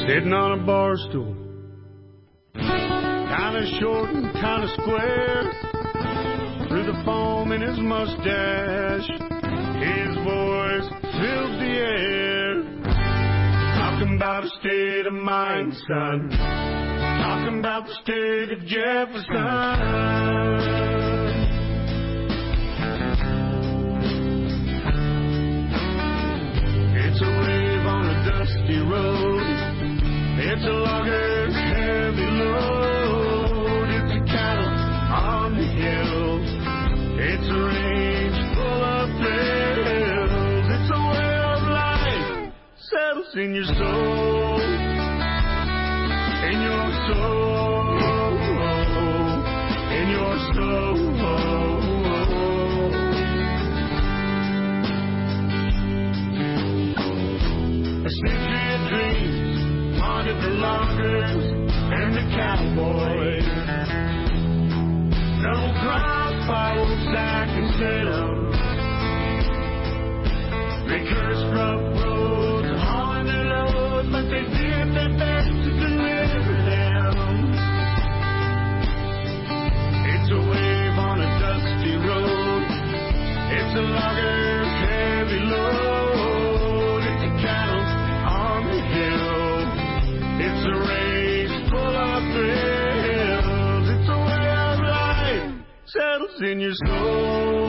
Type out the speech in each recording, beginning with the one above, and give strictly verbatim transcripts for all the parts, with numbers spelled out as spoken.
sitting on a bar stool, kinda short and kinda square. Through the foam in his mustache, his voice filled the air. Talking about a state of mind, son. Talking about the state of Jefferson. It's a wave on a dusty road. It's a logger's heavy load. It's a cattle on the hill. It's a range full of thrills. It's a way of life settles in your soul. In your soul. In your soul. A century of dreams haunted the loggers and the cowboys. Double crossed by old Sack and Salem. They cursed rough roads, hauling their loads, but they did their best to deliver them. It's a wave on a dusty road. It's a logger's heavy load. It's a cattle on the hill. It's a race full of thrills. It's a way of life settles in your soul.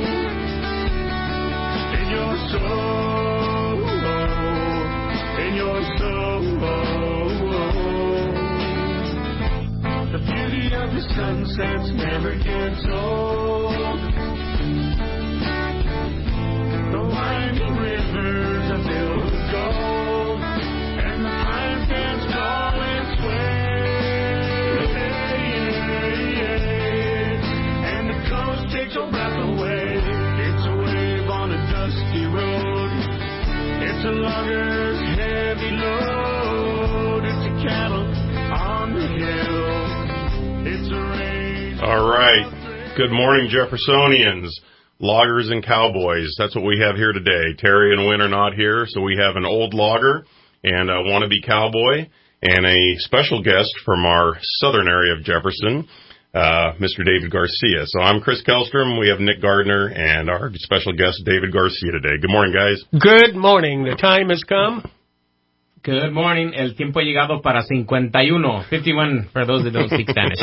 In your soul. In your soul. The beauty of the sunsets never gets old. The winding rivers are filled with gold, and the pines dance tall and sway, and the coast takes your breath away. It's a wave on a dusty road. It's a logger's heavy load. It's a cattle on the hill. It's a rain. All right. Good morning, Jeffersonians. Loggers and cowboys. That's what we have here today. Terry and Wynn are not here, so we have an old logger and a wannabe cowboy and a special guest from our southern area of Jefferson, uh, Mister David Garcia. So I'm Chris Kellstrom. We have Nick Gardner and our special guest, David Garcia, today. Good morning, guys. Good morning. The time has come. Good morning. El tiempo ha llegado para cincuenta y uno. fifty-one for those that don't speak Spanish.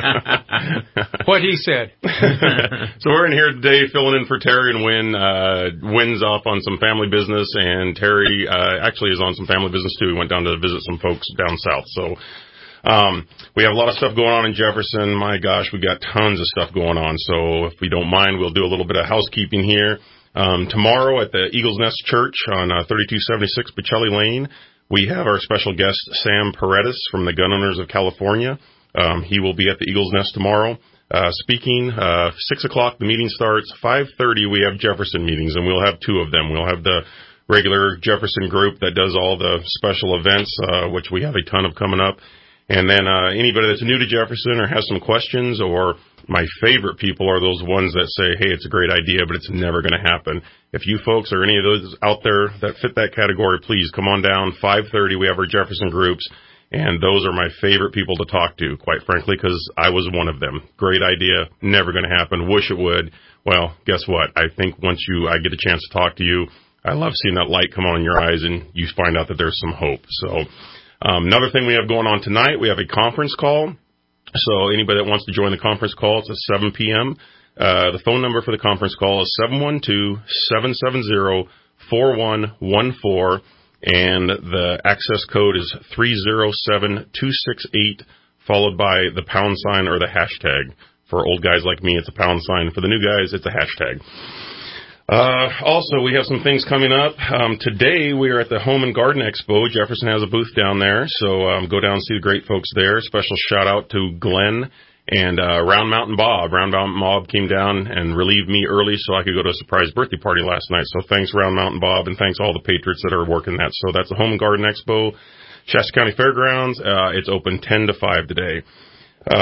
What he said. So we're in here today filling in for Terry and Wynn. Uh, Wynn's off on some family business, and Terry uh, actually is on some family business too. He went down to visit some folks down south. So um, we have a lot of stuff going on in Jefferson. My gosh, we got tons of stuff going on. So if we don't mind, we'll do a little bit of housekeeping here. Um, tomorrow at the Eagles Nest Church on uh, thirty-two seventy-six Pacelli Lane, we have our special guest, Sam Paredes from the Gun Owners of California. Um, he will be at the Eagles Nest tomorrow uh, speaking. Uh, six o'clock, the meeting starts. five thirty, we have Jefferson meetings, and we'll have two of them. We'll have the regular Jefferson group that does all the special events, uh, which we have a ton of coming up. And then uh, anybody that's new to Jefferson or has some questions, or my favorite people are those ones that say, hey, it's a great idea, but it's never going to happen. If you folks or any of those out there that fit that category, please come on down. five thirty, we have our Jefferson groups, and those are my favorite people to talk to, quite frankly, because I was one of them. Great idea, never going to happen, wish it would. Well, guess what? I think once you I get a chance to talk to you, I love seeing that light come on in your eyes, and you find out that there's some hope. So um, another thing we have going on tonight, we have a conference call. So anybody that wants to join the conference call, it's at seven p.m. Uh, the phone number for the conference call is seven one two, seven seven zero, four one one four, and the access code is three zero seven two six eight, followed by the pound sign or the hashtag. For old guys like me, it's a pound sign. For the new guys, it's a hashtag. Uh, also, we have some things coming up. Um, today, we are at the Home and Garden Expo. Jefferson has a booth down there, so um, go down and see the great folks there. Special shout-out to Glenn and uh, Round Mountain Bob. Round Mountain Bob came down and relieved me early so I could go to a surprise birthday party last night. So thanks, Round Mountain Bob, and thanks all the patriots that are working that. So that's the Home and Garden Expo, Shasta County Fairgrounds. Uh, it's open ten to five today. Uh,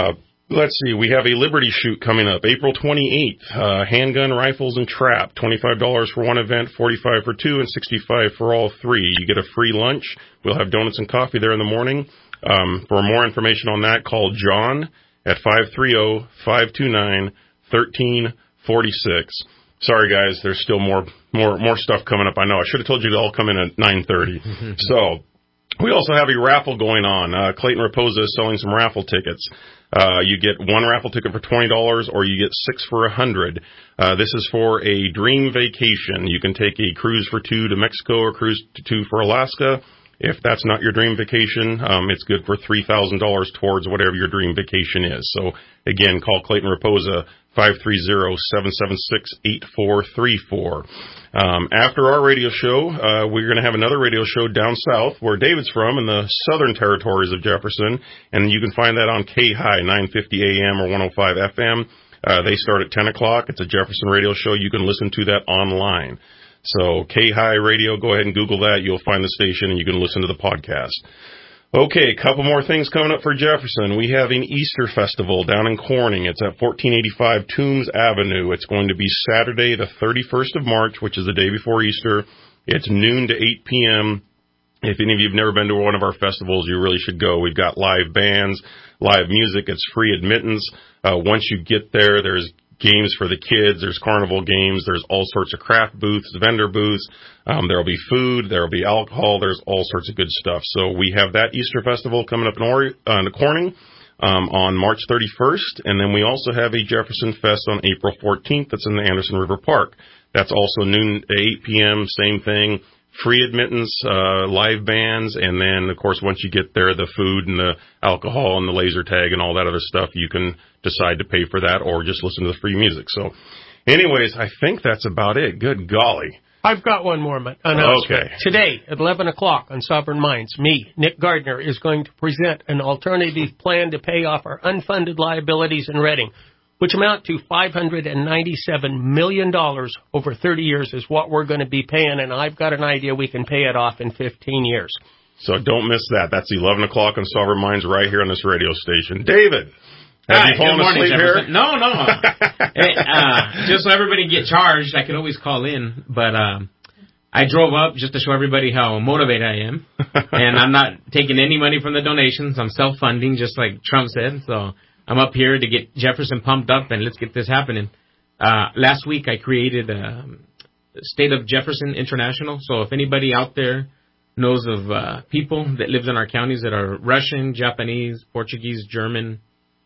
Let's see. We have a Liberty Shoot coming up April twenty-eighth. Uh, handgun, rifles, and trap. twenty-five dollars for one event, forty-five dollars for two, and sixty-five dollars for all three. You get a free lunch. We'll have donuts and coffee there in the morning. Um, for more information on that, call John at five three zero, five two nine, one three four six. Sorry, guys. There's still more more, more stuff coming up. I know. I should have told you to all come in at nine thirty. So we also have a raffle going on. Uh, Clayton Raposa is selling some raffle tickets. Uh, you get one raffle ticket for twenty dollars or you get six for one hundred dollars. Uh, this is for a dream vacation. You can take a cruise for two to Mexico or cruise to two for Alaska. If that's not your dream vacation, um, it's good for three thousand dollars towards whatever your dream vacation is. So, again, call Clayton Raposa, five three zero, seven seven six, eight four three four. Um, after our radio show, uh, we're going to have another radio show down south where David's from in the southern territories of Jefferson, and you can find that on K-High, nine fifty A M or one oh five F M. Uh, they start at ten o'clock. It's a Jefferson radio show. You can listen to that online. So K-High Radio, go ahead and Google that. You'll find the station, and you can listen to the podcast. Okay, a couple more things coming up for Jefferson. We have an Easter festival down in Corning. It's at fourteen eighty-five Toombs Avenue. It's going to be Saturday, the thirty-first of March, which is the day before Easter. It's noon to eight p.m. If any of you have never been to one of our festivals, you really should go. We've got live bands, live music. It's free admittance. Uh, once you get there, there's games for the kids, there's carnival games, there's all sorts of craft booths, vendor booths, um, there'll be food, there'll be alcohol, there's all sorts of good stuff. So we have that Easter Festival coming up in, Ori- uh, in Corning um, on March thirty-first, and then we also have a Jefferson Fest on April fourteenth that's in the Anderson River Park. That's also noon to eight p.m., same thing. Free admittance, uh, live bands, and then, of course, once you get there, the food and the alcohol and the laser tag and all that other stuff, you can decide to pay for that or just listen to the free music. So, anyways, I think that's about it. Good golly. I've got one more announcement. Okay. Today, at eleven o'clock on Sovereign Minds, me, Nick Gardner, is going to present an alternative plan to pay off our unfunded liabilities in Redding, which amount to five hundred ninety-seven million dollars over thirty years is what we're going to be paying, and I've got an idea we can pay it off in fifteen years. So don't miss that. That's eleven o'clock on Sovereign Minds right here on this radio station. David, have Hi, you fallen good morning, asleep Jefferson. here? No, no. Hey, uh, just so everybody get charged, I can always call in, but um, I drove up just to show everybody how motivated I am, and I'm not taking any money from the donations. I'm self-funding, just like Trump said, so I'm up here to get Jefferson pumped up, and let's get this happening. Uh, last week, I created a State of Jefferson International. So if anybody out there knows of uh, people that live in our counties that are Russian, Japanese, Portuguese, German,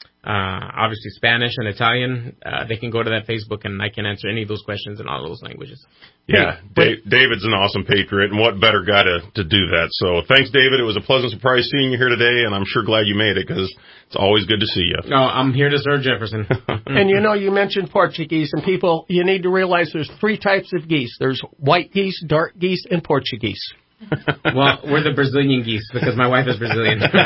uh, obviously Spanish and Italian, uh, they can go to that Facebook, and I can answer any of those questions in all those languages. Yeah, Dave, David's an awesome patriot, and what better guy to, to do that. So thanks, David. It was a pleasant surprise seeing you here today, and I'm sure glad you made it because it's always good to see you. No, I'm here to serve Jefferson. And, you know, you mentioned Portuguese, and people, you need to realize there's three types of geese. There's white geese, dark geese, and Portuguese. Well, we're the Brazilian geese because my wife is Brazilian. All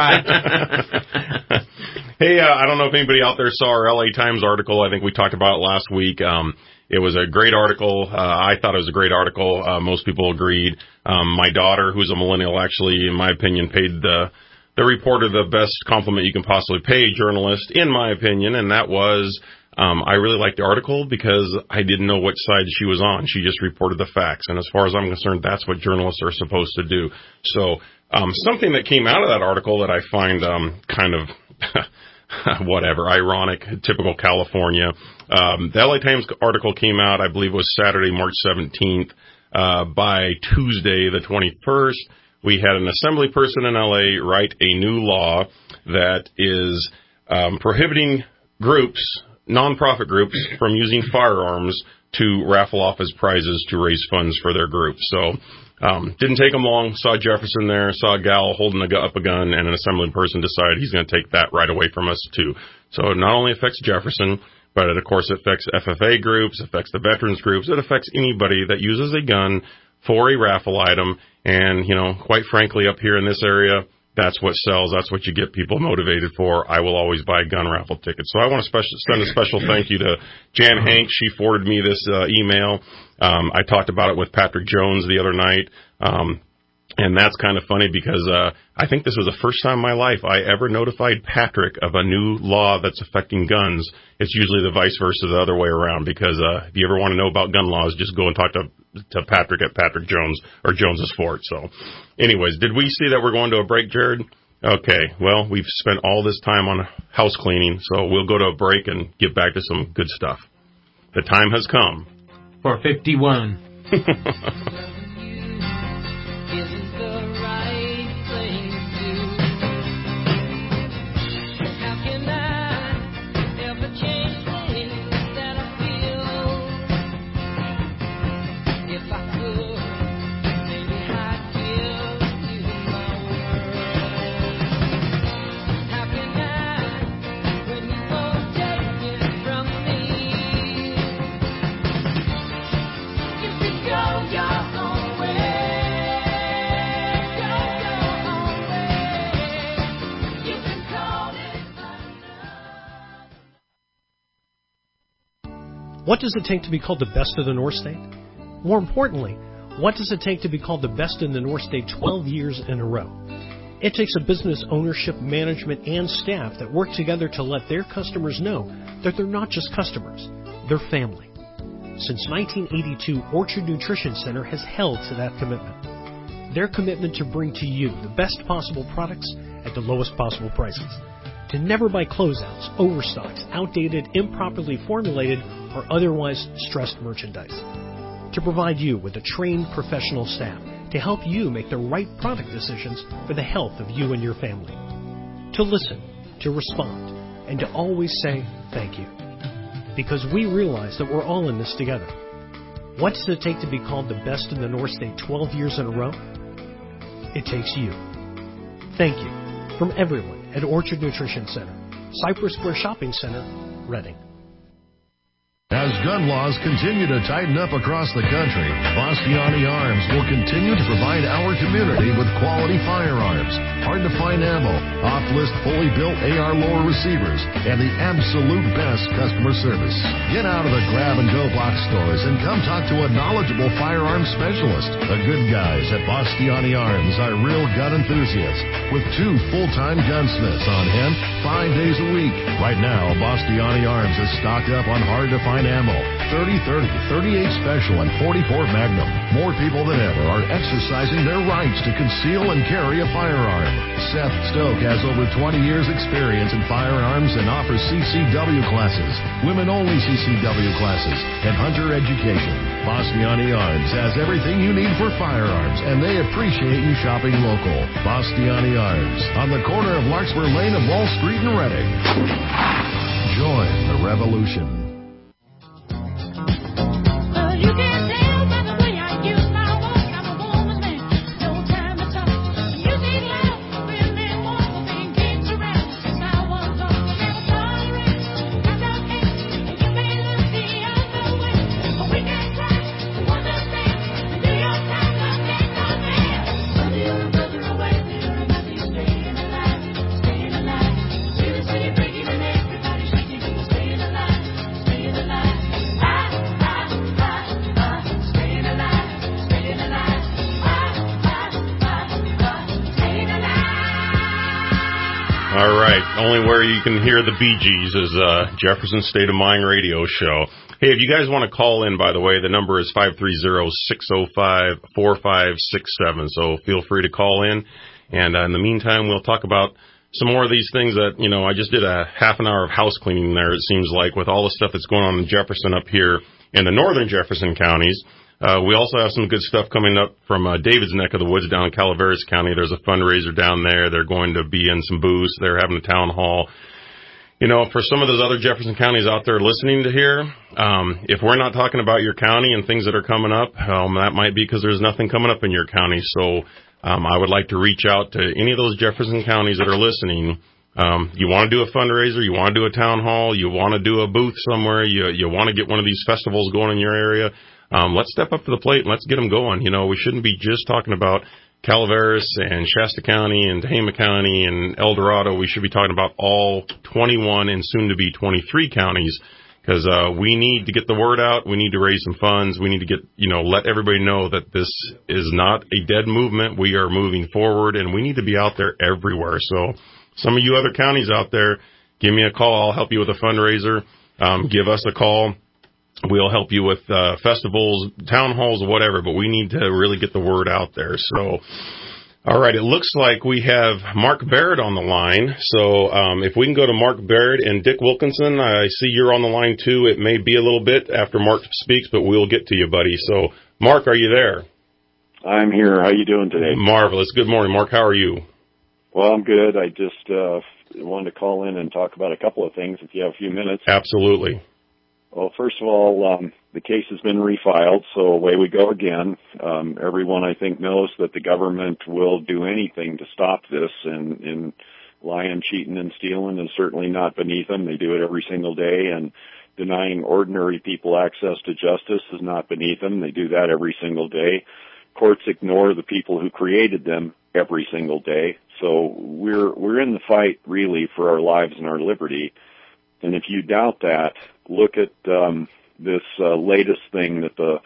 right. Hey, uh, I don't know if anybody out there saw our L A Times article. I think we talked about it last week. Um, it was a great article. Uh, I thought it was a great article. Uh, most people agreed. Um, my daughter, who's a millennial, actually, in my opinion, paid the the reporter the best compliment you can possibly pay a journalist, in my opinion, and that was um, I really liked the article because I didn't know which side she was on. She just reported the facts, and as far as I'm concerned, that's what journalists are supposed to do. So um, something that came out of that article that I find um, kind of whatever, ironic, typical California. Um, the L A Times article came out, I believe it was Saturday, March seventeenth. Uh, by Tuesday, the twenty-first, we had an assembly person in L A write a new law that is um, prohibiting groups, nonprofit groups, from using firearms to raffle off as prizes to raise funds for their group. So um, didn't take them long. Saw Jefferson there, saw a gal holding a, up a gun, and an assembly person decided he's going to take that right away from us, too. So it not only affects Jefferson, but it, of course, affects F F A groups, affects the veterans groups. It affects anybody that uses a gun for a raffle item. And, you know, quite frankly, up here in this area, that's what sells. That's what you get people motivated for. I will always buy gun raffle tickets. So I want to special, send a special thank you to Jan Hank. She forwarded me this uh, email. Um, I talked about it with Patrick Jones the other night. Um, And that's kind of funny because uh, I think this was the first time in my life I ever notified Patrick of a new law that's affecting guns. It's usually the vice versa, the other way around, because uh, if you ever want to know about gun laws, just go and talk to to Patrick at Patrick Jones or Jones's Fort. So anyways, did we see that we're going to a break, Jared? Okay, well, we've spent all this time on house cleaning, so we'll go to a break and get back to some good stuff. The time has come. For fifty-one. What does it take to be called the best of the North State? More importantly, what does it take to be called the best in the North State twelve years in a row? It takes a business ownership, management, and staff that work together to let their customers know that they're not just customers, they're family. Since nineteen eighty-two, Orchard Nutrition Center has held to that commitment. Their commitment to bring to you the best possible products at the lowest possible prices. To never buy closeouts, overstocks, outdated, improperly formulated, or otherwise stressed merchandise. To provide you with a trained professional staff to help you make the right product decisions for the health of you and your family. To listen, to respond, and to always say thank you. Because we realize that we're all in this together. What does it take to be called the best in the North State twelve years in a row? It takes you. Thank you from everyone at Orchard Nutrition Center, Cypress Square Shopping Center, Reading. As gun laws continue to tighten up across the country, Bastiani Arms will continue to provide our community with quality firearms, hard-to-find ammo, off-list fully built A R lower receivers, and the absolute best customer service. Get out of the grab-and-go box stores and come talk to a knowledgeable firearms specialist. The good guys at Bastiani Arms are real gun enthusiasts with two full-time gunsmiths on hand five days a week. Right now, Bastiani Arms is stocked up on hard-to-find ammo, thirty thirty, thirty-eight Special, and forty-four Magnum. More people than ever are exercising their rights to conceal and carry a firearm. Seth Stoke has over twenty years experience in firearms and offers C C W classes, women-only C C W classes, and hunter education. Bastiani Arms has everything you need for firearms, and they appreciate you shopping local. Bastiani Arms, on the corner of Larkspur Lane and Wall Street in Reading. Join the revolution. All right. Only where you can hear the Bee Gees is uh, Jefferson State of Mind radio show. Hey, if you guys want to call in, by the way, the number is five three zero, six zero five, four five six seven. So feel free to call in. And uh, in the meantime, we'll talk about some more of these things that, you know, I just did a half an hour of house cleaning there, it seems like, with all the stuff that's going on in Jefferson up here in the northern Jefferson counties. Uh, we also have some good stuff coming up from uh, David's neck of the woods down in Calaveras County. There's a fundraiser down there. They're going to be in some booths. They're having a town hall. You know, for some of those other Jefferson counties out there listening to here, um, if we're not talking about your county and things that are coming up, um, that might be because there's nothing coming up in your county. So um, I would like to reach out to any of those Jefferson counties that are listening. Um, you want to do a fundraiser, you want to do a town hall, you want to do a booth somewhere, you you want to get one of these festivals going in your area. Um, let's step up to the plate and let's get them going. You know, we shouldn't be just talking about Calaveras and Shasta County and Tehama County and El Dorado. We should be talking about all twenty-one and soon to be twenty-three counties, because uh, we need to get the word out. We need to raise some funds. We need to get, you know, let everybody know that this is not a dead movement. We are moving forward, and we need to be out there everywhere. So some of you other counties out there, give me a call. I'll help you with a fundraiser. Um, give us a call. We'll help you with uh, festivals, town halls, whatever, but we need to really get the word out there. So, all right, it looks like we have Mark Barrett on the line. So um, if we can go to Mark Barrett and Dick Wilkinson, I see you're on the line too. It may be a little bit after Mark speaks, but we'll get to you, buddy. So, Mark, are you there? I'm here. How you doing today? Marvelous. Good morning, Mark. How are you? Well, I'm good. I just uh, wanted to call in and talk about a couple of things if you have a few minutes. Absolutely. Well, first of all, um, the case has been refiled, so away we go again. Um, everyone, I think, knows that the government will do anything to stop this, and, and lying, cheating, and stealing is certainly not beneath them. They do it every single day, and denying ordinary people access to justice is not beneath them. They do that every single day. Courts ignore the people who created them every single day. So we're we're in the fight, really, for our lives and our liberty. And if you doubt that, look at um, this uh, latest thing that the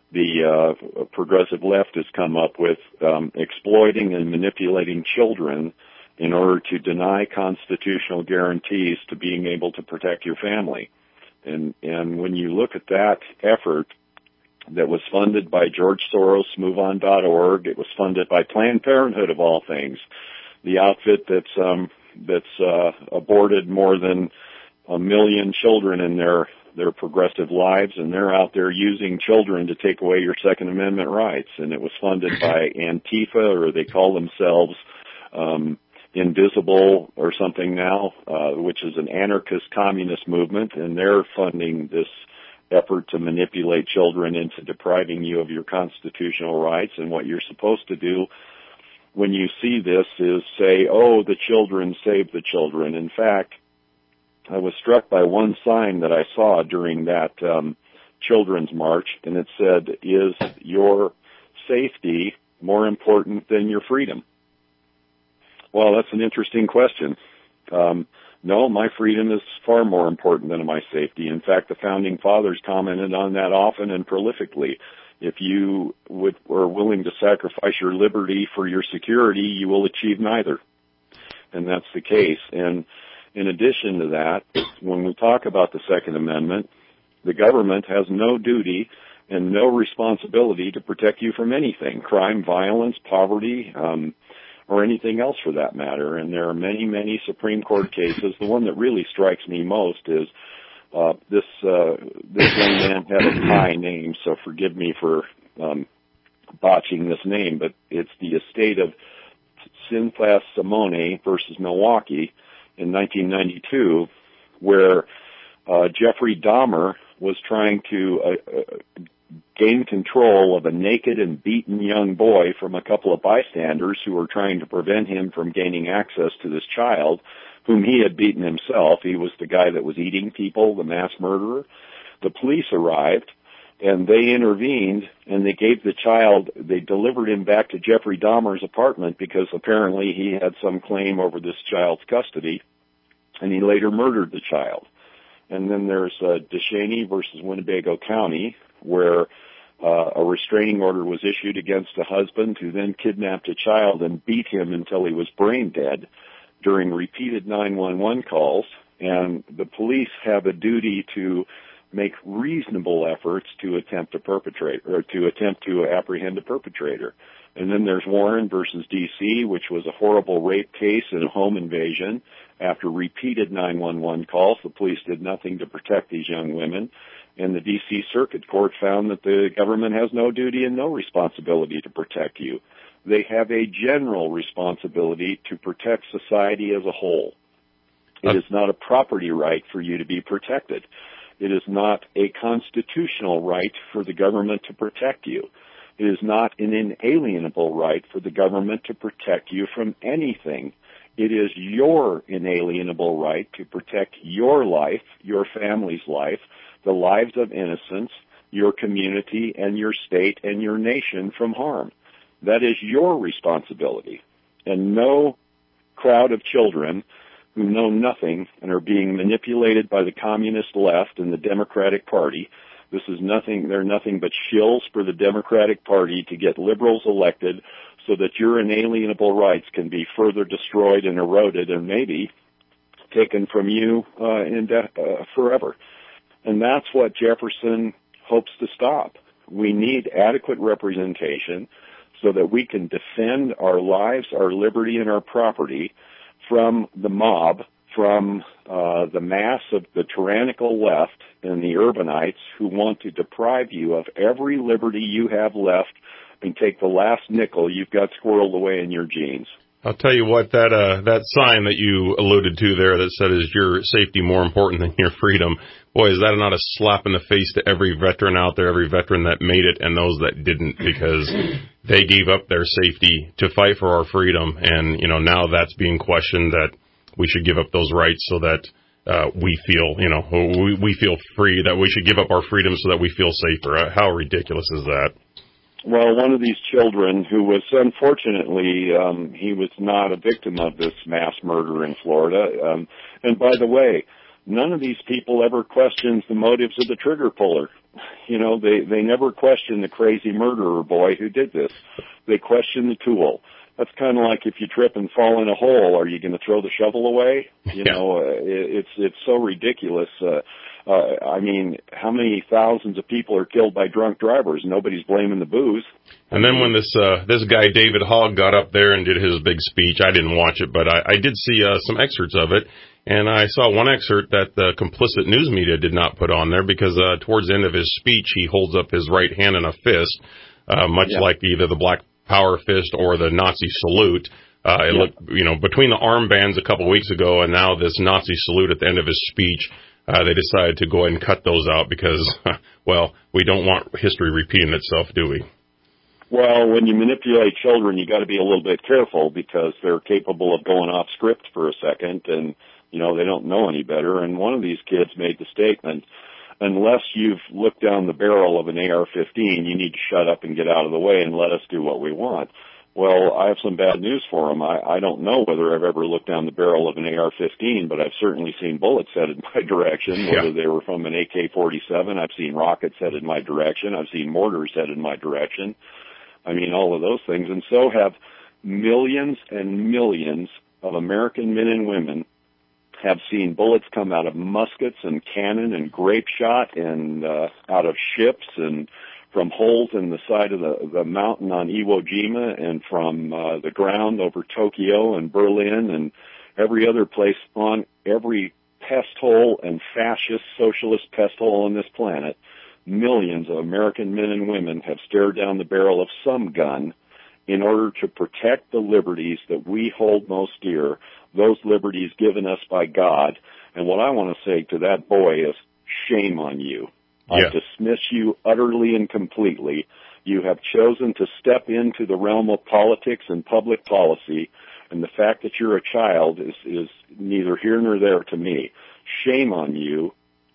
the uh, progressive left has come up with, um, exploiting and manipulating children in order to deny constitutional guarantees to being able to protect your family. And and when you look at that effort that was funded by George Soros, move on dot org, it was funded by Planned Parenthood, of all things, the outfit that's um, that's uh, aborted more than a million children in their, their progressive lives, and they're out there using children to take away your Second Amendment rights. And it was funded by Antifa, or they call themselves um, Invisible or something now, uh, which is an anarchist communist movement, and they're funding this effort to manipulate children into depriving you of your constitutional rights. And what you're supposed to do when you see this is say, oh, the children save the children. In fact, I was struck by one sign that I saw during that um, children's march, and it said, is your safety more important than your freedom? Well, that's an interesting question. Um, no, my freedom is far more important than my safety. In fact, the Founding Fathers commented on that often and prolifically. If you would, were willing to sacrifice your liberty for your security, you will achieve neither. And that's the case. And in addition to that, when we talk about the Second Amendment, the government has no duty and no responsibility to protect you from anything, crime, violence, poverty, um, or anything else for that matter. And there are many, many Supreme Court cases. The one that really strikes me most is uh, this uh, this young man had a Thai name, so forgive me for um, botching this name, but it's the estate of Sinthas Simone versus Milwaukee in nineteen ninety-two, where uh, Jeffrey Dahmer was trying to uh, uh, gain control of a naked and beaten young boy from a couple of bystanders who were trying to prevent him from gaining access to this child, whom he had beaten himself. He was the guy that was eating people, the mass murderer. The police arrived, and they intervened, and they gave the child, they delivered him back to Jeffrey Dahmer's apartment because apparently he had some claim over this child's custody, and he later murdered the child. And then there's uh, DeShaney versus Winnebago County, where uh, a restraining order was issued against a husband who then kidnapped a child and beat him until he was brain dead during repeated nine one one calls. And the police have a duty to make reasonable efforts to attempt to perpetrate or to attempt to apprehend a perpetrator. And then there's Warren versus D C, which was a horrible rape case and a home invasion. After repeated nine one one calls, the police did nothing to protect these young women. And the D C Circuit Court found that the government has no duty and no responsibility to protect you. They have a general responsibility to protect society as a whole. It is not a property right for you to be protected. It is not a constitutional right for the government to protect you. It is not an inalienable right for the government to protect you from anything. It is your inalienable right to protect your life, your family's life, the lives of innocents, your community and your state and your nation from harm. That is your responsibility. And no crowd of children who know nothing and are being manipulated by the communist left and the Democratic Party. This is nothing, they're nothing but shills for the Democratic Party to get liberals elected so that your inalienable rights can be further destroyed and eroded and maybe taken from you uh, in de- uh, forever. And that's what Jefferson hopes to stop. We need adequate representation so that we can defend our lives, our liberty, and our property from the mob, from uh, the mass of the tyrannical left and the urbanites who want to deprive you of every liberty you have left and take the last nickel you've got squirreled away in your jeans. I'll tell you what, that uh, that sign that you alluded to there that said, is your safety more important than your freedom? Boy, is that not a slap in the face to every veteran out there, every veteran that made it and those that didn't, because they gave up their safety to fight for our freedom. And, you know, now that's being questioned, that we should give up those rights so that uh, we feel, you know, we, we feel free, that we should give up our freedom so that we feel safer. How ridiculous is that? Well, one of these children who was, unfortunately, um, he was not a victim of this mass murder in Florida. Um, and by the way, none of these people ever questions the motives of the trigger puller. You know, they, they never question the crazy murderer boy who did this. They question the tool. That's kind of like if you trip and fall in a hole, are you going to throw the shovel away? You yeah. know, uh, it, it's, it's so ridiculous. Uh, Uh, I mean, how many thousands of people are killed by drunk drivers? Nobody's blaming the booze. And then when this uh, this guy, David Hogg, got up there and did his big speech, I didn't watch it, but I, I did see uh, some excerpts of it. And I saw one excerpt that the complicit news media did not put on there because uh, towards the end of his speech, he holds up his right hand in a fist, uh, much yeah. like either the Black Power fist or the Nazi salute. Uh, it yeah. looked, you know, between the armbands a couple weeks ago and now this Nazi salute at the end of his speech, Uh, they decided to go ahead and cut those out because, well, we don't want history repeating itself, do we? Well, when you manipulate children, you got to be a little bit careful because they're capable of going off script for a second and, you know, they don't know any better. And one of these kids made the statement, unless you've looked down the barrel of an A R fifteen, you need to shut up and get out of the way and let us do what we want. Well, I have some bad news for him. I, I don't know whether I've ever looked down the barrel of an A R fifteen, but I've certainly seen bullets headed my direction, whether yeah. they were from an A K forty-seven. I've seen rockets headed my direction. I've seen mortars headed my direction. I mean, all of those things. And so have millions and millions of American men and women have seen bullets come out of muskets and cannon and grape shot and uh, out of ships and from holes in the side of the, the mountain on Iwo Jima and from uh, the ground over Tokyo and Berlin and every other place on every pest hole and fascist socialist pest hole on this planet. Millions of American men and women have stared down the barrel of some gun in order to protect the liberties that we hold most dear, those liberties given us by God. And what I want to say to that boy is, shame on you. Yeah. I dismiss you utterly and completely. You have chosen to step into the realm of politics and public policy, and the fact that you're a child is, is neither here nor there to me. Shame on you.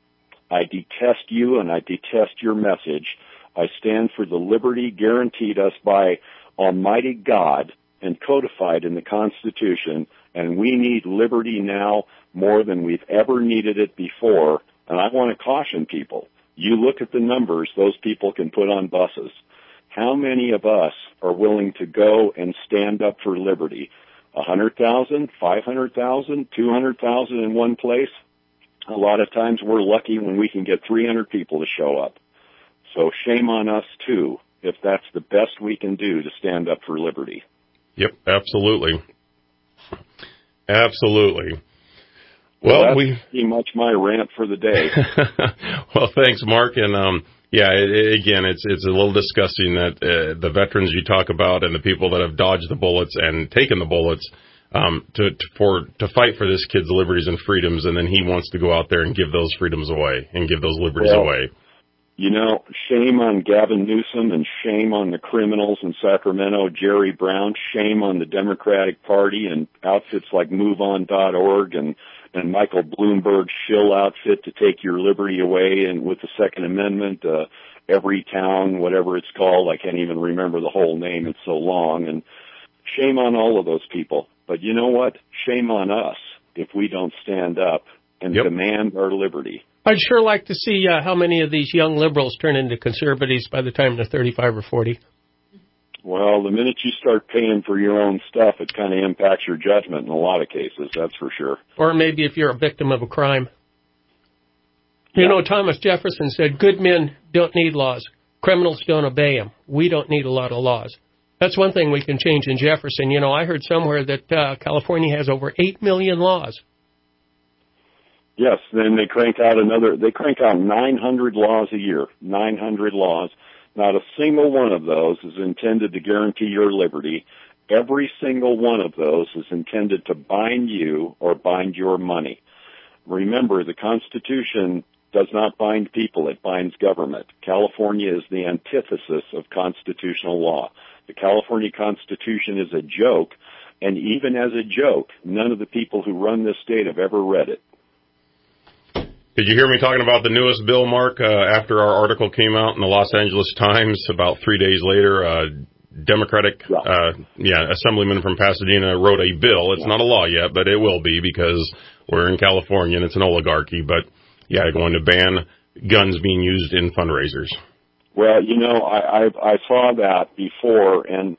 I detest you, and I detest your message. I stand for the liberty guaranteed us by Almighty God and codified in the Constitution, and we need liberty now more than we've ever needed it before. And I want to caution people. You look at the numbers those people can put on buses. How many of us are willing to go and stand up for liberty? one hundred thousand, five hundred thousand, two hundred thousand in one place? A lot of times we're lucky when we can get three hundred people to show up. So shame on us, too, if that's the best we can do to stand up for liberty. Yep, absolutely. Absolutely. Well, Well, that's we pretty much my rant for the day. Well, thanks, Mark. And um, yeah, it, it, again, it's it's a little disgusting that uh, the veterans you talk about and the people that have dodged the bullets and taken the bullets um, to, to for to fight for this kid's liberties and freedoms, and then he wants to go out there and give those freedoms away and give those liberties well, away. You know, shame on Gavin Newsom and shame on the criminals in Sacramento, Jerry Brown. Shame on the Democratic Party and outfits like move on dot org and and Michael Bloomberg's shill outfit to take your liberty away, and with the Second Amendment, uh, every town, whatever it's called, I can't even remember the whole name, it's so long, and shame on all of those people. But you know what? Shame on us. if we don't stand up and yep. demand our liberty. I'd sure like to see uh, how many of these young liberals turn into conservatives by the time they're thirty-five or forty. Well, the minute you start paying for your own stuff, it kind of impacts your judgment in a lot of cases, that's for sure. Or maybe if you're a victim of a crime. You yeah. know, Thomas Jefferson said, good men don't need laws. Criminals don't obey them. We don't need a lot of laws. That's one thing we can change in Jefferson. You know, I heard somewhere that uh, California has over eight million laws. Yes, then they crank out another, they crank out nine hundred laws a year, nine hundred laws. Not a single one of those is intended to guarantee your liberty. Every single one of those is intended to bind you or bind your money. Remember, the Constitution does not bind people, it binds government. California is the antithesis of constitutional law. The California Constitution is a joke, and even as a joke, none of the people who run this state have ever read it. Did you hear me talking about the newest bill, Mark? Uh, after our article came out in the Los Angeles Times, about three days later, uh, Democratic, yeah. Uh, yeah, Assemblyman from Pasadena wrote a bill. It's yeah. not a law yet, but it will be because we're in California and it's an oligarchy. But yeah, going to ban guns being used in fundraisers. Well, you know, I, I, I saw that before, and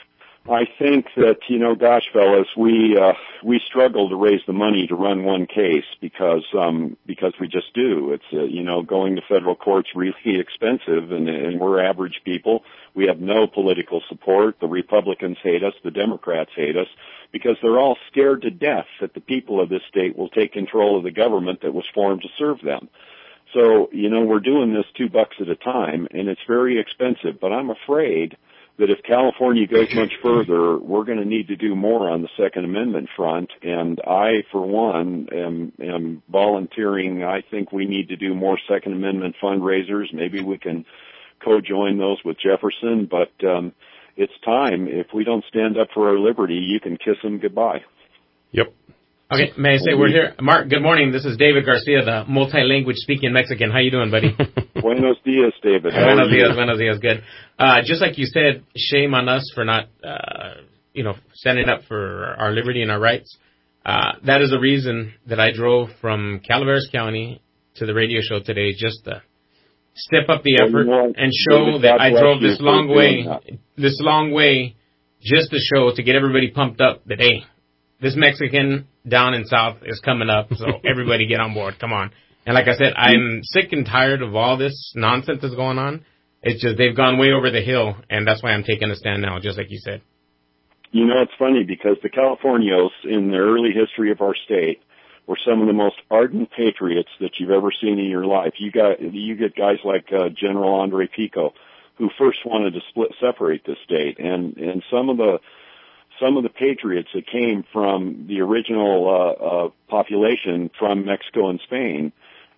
I think that, you know, gosh, fellas, we, uh, we struggle to raise the money to run one case because, um, because we just do. It's, uh, you know, going to federal court's really expensive, and, and we're average people. We have no political support. The Republicans hate us. The Democrats hate us because they're all scared to death that the people of this state will take control of the government that was formed to serve them. So, you know, we're doing this two bucks at a time, and it's very expensive, but I'm afraid that if California goes much further, we're going to need to do more on the Second Amendment front. And I, for one, am, am volunteering. I think we need to do more Second Amendment fundraisers. Maybe we can co-join those with Jefferson. But um, it's time. If we don't stand up for our liberty, you can kiss them goodbye. Yep. Okay, may I say we're here. Mark, good morning. This is David Garcia, the multi-language speaking Mexican. How you doing, buddy? Buenos dias, David. How buenos dias, buenos dias. Good. Uh, just like you said, shame on us for not, uh, you know, standing up for our liberty and our rights. Uh, that is the reason that I drove from Calaveras County to the radio show today, just to step up the effort and show that I drove this long way, this long way, just to show, to get everybody pumped up that, hey, this Mexican down in South is coming up, so everybody get on board. Come on. And like I said, I'm sick and tired of all this nonsense that's going on. It's just they've gone way over the hill, and that's why I'm taking a stand now, just like you said. You know, it's funny because the Californios, in the early history of our state, were some of the most ardent patriots that you've ever seen in your life. You got you get guys like uh, General Andre Pico, who first wanted to split separate the state, and and some of the Some of the patriots that came from the original uh, uh, population from Mexico and Spain,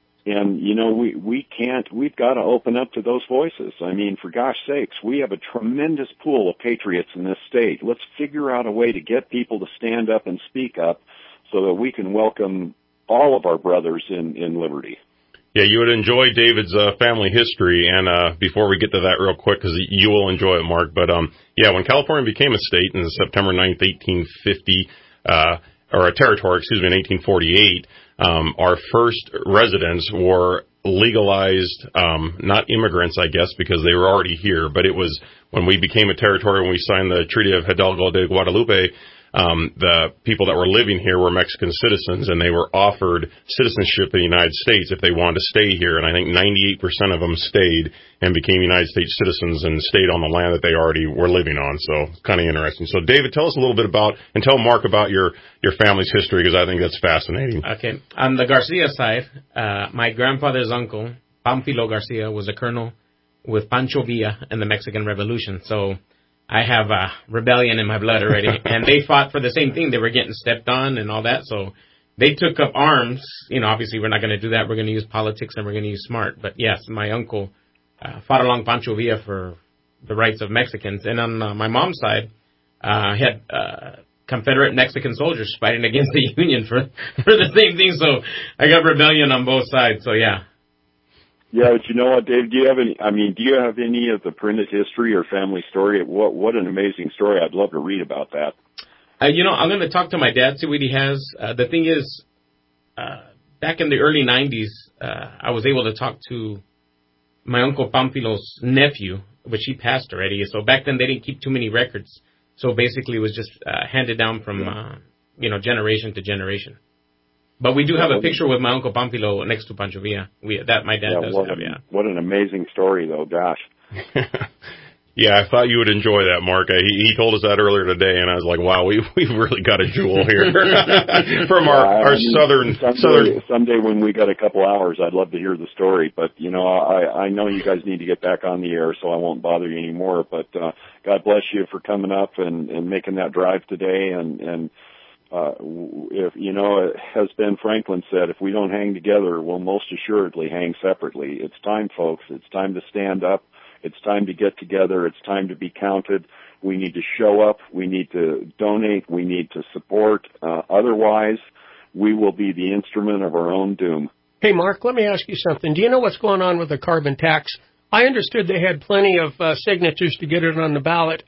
and you know we we can't we've got to open up to those voices. I mean, for gosh sakes, we have a tremendous pool of patriots in this state. Let's figure out a way to get people to stand up and speak up, so that we can welcome all of our brothers in in liberty. Yeah, you would enjoy David's uh, family history, and uh, before we get to that real quick, because you will enjoy it, Mark, but um, yeah, when California became a state on September ninth, eighteen fifty, uh, or a territory, excuse me, in eighteen forty-eight, um, our first residents were legalized, um, not immigrants, I guess, because they were already here, but it was when we became a territory, when we signed the Treaty of Hidalgo de Guadalupe. Um, the people that were living here were Mexican citizens, and they were offered citizenship in the United States if they wanted to stay here. And I think ninety-eight percent of them stayed and became United States citizens and stayed on the land that they already were living on. So kind of interesting. So, David, tell us a little bit about, and tell Mark about your, your family's history, because I think that's fascinating. Okay. On the Garcia side, uh, my grandfather's uncle, Pamphilo Garcia, was a colonel with Pancho Villa in the Mexican Revolution. So I have uh, rebellion in my blood already, and they fought for the same thing. They were getting stepped on and all that, so they took up arms. You know, obviously we're not going to do that. We're going to use politics and we're going to use smart. But yes, my uncle uh, fought along Pancho Villa for the rights of Mexicans. And on uh, my mom's side, uh, I had uh, Confederate Mexican soldiers fighting against the Union for for the same thing. So I got rebellion on both sides. So yeah. Yeah, but you know what, Dave? Do you have any? I mean, do you have any of the printed history or family story? What what an amazing story! I'd love to read about that. Uh, you know, I'm going to talk to my dad, see what he has. Uh, the thing is, uh, back in the early nineties, uh, I was able to talk to my Uncle Pampilo's nephew, which he passed already. So back then they didn't keep too many records. So basically it was just uh, handed down from, uh, you know, generation to generation. But we do have a picture with my Uncle Pampilo next to Pancho Villa. We, that my dad yeah, does what have, an, yeah. What an amazing story, though, gosh. Yeah, I thought you would enjoy that, Mark. Uh, he, he told us that earlier today, and I was like, wow, we, we've really got a jewel here from our, yeah, our I mean, southern... Someday, southern. someday when we got a couple hours, I'd love to hear the story. But, you know, I, I know you guys need to get back on the air, so I won't bother you anymore. But uh, God bless you for coming up and, and making that drive today. And, and uh, if you know, as Ben Franklin said, if we don't hang together, we'll most assuredly hang separately. It's time, folks. It's time to stand up. It's time to get together. It's time to be counted. We need to show up. We need to donate. We need to support. Uh, otherwise, we will be the instrument of our own doom. Hey, Mark, let me ask you something. Do you know what's going on with the carbon tax? I understood they had plenty of uh, signatures to get it on the ballot,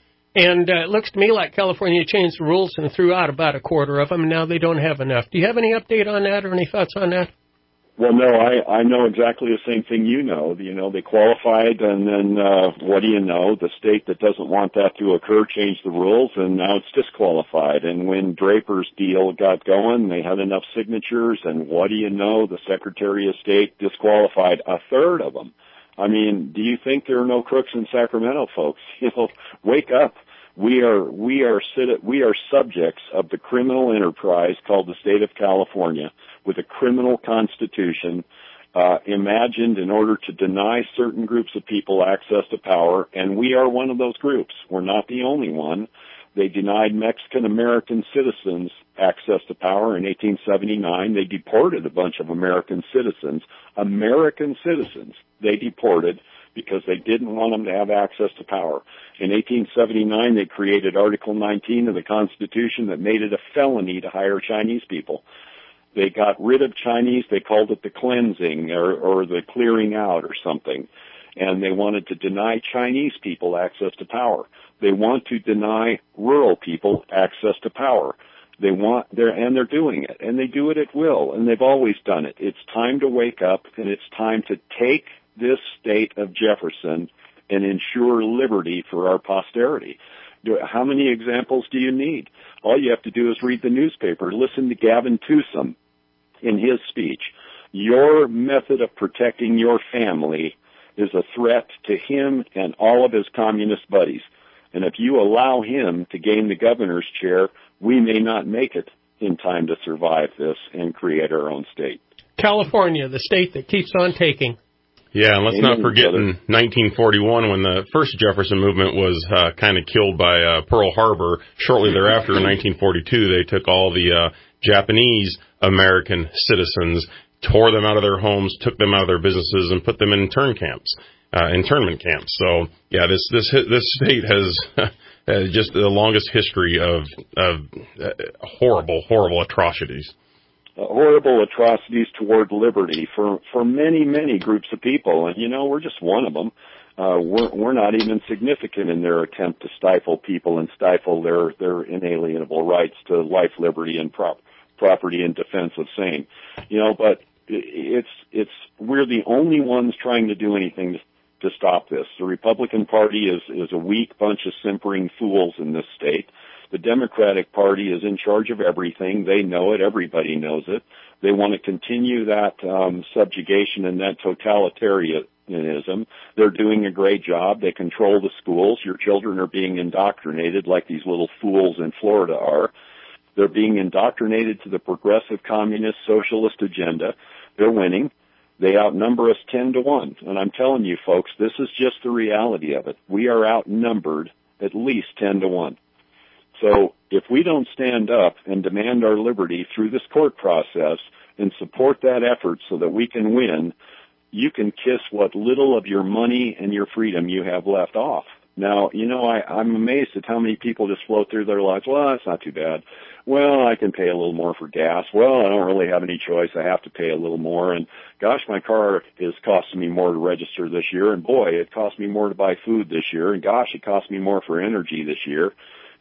and uh, it looks to me like California changed the rules and threw out about a quarter of them, and now they don't have enough. Do you have any update on that or any thoughts on that? Well, no, I, I know exactly the same thing you know. You know, they qualified, and then uh, what do you know? The state that doesn't want that to occur changed the rules, and now it's disqualified. And when Draper's deal got going, they had enough signatures, and what do you know? The Secretary of State disqualified a third of them. I mean, do you think there are no crooks in Sacramento, folks? You know, wake up. We are we are we are subjects of the criminal enterprise called the state of California, with a criminal constitution uh, imagined in order to deny certain groups of people access to power, and we are one of those groups. We're not the only one. They denied Mexican-American citizens access to power in eighteen seventy-nine. They deported a bunch of American citizens, American citizens, they deported because they didn't want them to have access to power. In eighteen seventy-nine, they created Article nineteen of the Constitution that made it a felony to hire Chinese people. They got rid of Chinese, they called it the cleansing or, or the clearing out or something. And they wanted to deny Chinese people access to power. They want to deny rural people access to power. They want, they're, and they're doing it. And they do it at will. And they've always done it. It's time to wake up, and it's time to take this state of Jefferson and ensure liberty for our posterity. How many examples do you need? All you have to do is read the newspaper. Listen to Gavin Newsom in his speech. Your method of protecting your family is a threat to him and all of his communist buddies. And if you allow him to gain the governor's chair, we may not make it in time to survive this and create our own state. California, the state that keeps on taking. Yeah, and let's Amen, not forget brother. in nineteen forty-one when the first Jefferson movement was uh, kind of killed by uh, Pearl Harbor. Shortly thereafter, in nineteen forty-two, they took all the uh, Japanese American citizens, tore them out of their homes, took them out of their businesses, and put them in intern camps, uh, internment camps. So, yeah, this this this state has uh, just the longest history of of uh, horrible, horrible atrocities. Uh, horrible atrocities toward liberty for for many many groups of people, and you know we're just one of them. Uh, we're we're not even significant in their attempt to stifle people and stifle their their inalienable rights to life, liberty, and prop, property in defense of same. You know, but it's it's we're the only ones trying to do anything to, to stop this. The Republican Party is is a weak bunch of simpering fools in this state. The Democratic Party is in charge of everything. They know it. Everybody knows it. They want to continue that um, subjugation and that totalitarianism. They're doing a great job. They control the schools. Your children are being indoctrinated like these little fools in Florida are. They're being indoctrinated to the progressive communist socialist agenda. They're winning. They outnumber us ten to one. And I'm telling you, folks, this is just the reality of it. We are outnumbered at least ten to one. So if we don't stand up and demand our liberty through this court process and support that effort so that we can win, you can kiss what little of your money and your freedom you have left off. Now, you know, I, I'm amazed at how many people just float through their lives. Well, that's not too bad. Well, I can pay a little more for gas. Well, I don't really have any choice. I have to pay a little more. And gosh, my car is costing me more to register this year. And boy, it cost me more to buy food this year. And gosh, it cost me more for energy this year.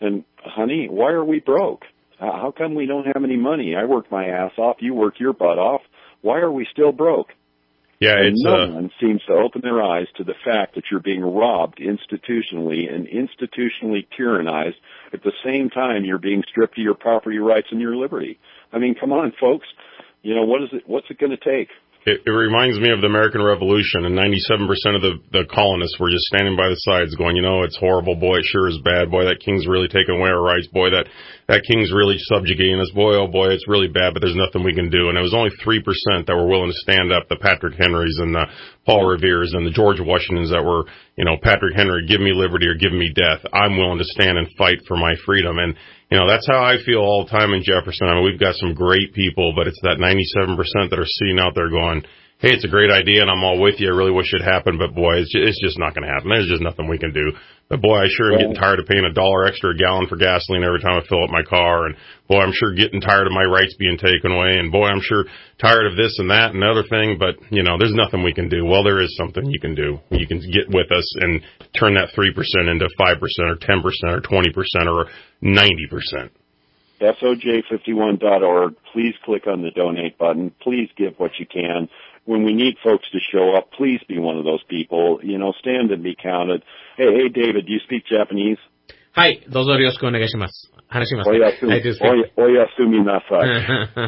And, honey, why are we broke? How come we don't have any money? I work my ass off. You work your butt off. Why are we still broke? Yeah, and it's no uh, one seems to open their eyes to the fact that you're being robbed institutionally and institutionally tyrannized. At the same time, you're being stripped of your property rights and your liberty. I mean, come on, folks. You know, what is it? What's it going to take? It, it reminds me of the American Revolution, and ninety-seven percent of the, the colonists were just standing by the sides going, you know, it's horrible. Boy, it sure is bad. Boy, that king's really taking away our rights. Boy, that, that king's really subjugating us. Boy, oh boy, it's really bad, but there's nothing we can do. And it was only three percent that were willing to stand up, the Patrick Henrys and the Paul Reveres and the George Washingtons that were, you know, Patrick Henry, give me liberty or give me death. I'm willing to stand and fight for my freedom. And, you know, that's how I feel all the time in Jefferson. I mean, we've got some great people, but it's that ninety-seven percent that are sitting out there going, hey, it's a great idea, and I'm all with you. I really wish it happened, but, boy, it's just, it's just not going to happen. There's just nothing we can do. But, boy, I sure am getting tired of paying a dollar extra a gallon for gasoline every time I fill up my car. And, boy, I'm sure getting tired of my rights being taken away. And, boy, I'm sure tired of this and that and other thing. But, you know, there's nothing we can do. Well, there is something you can do. You can get with us and turn that three percent into five percent or ten percent or twenty percent or ninety percent. S O J fifty-one dot org. Please click on the donate button. Please give what you can. When we need folks to show up, please be one of those people. You know, stand and be counted. Hey, hey, David, do you speak Japanese? Hi, dozo yoroshiku onegaishimasu. Hanashimasu. Oyasumi, I do speak. oyasumi nasai.